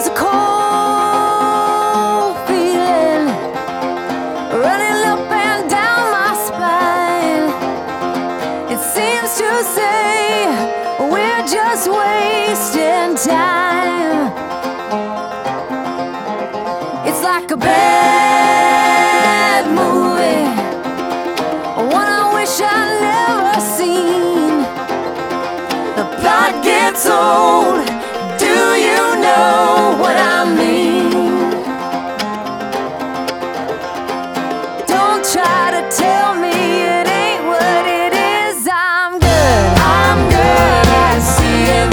a cold feeling running up and down my spine. It seems to say we're just wasting time. It's like a bad movie, one I wish I'd never seen. The plot gets old, do you know what I mean?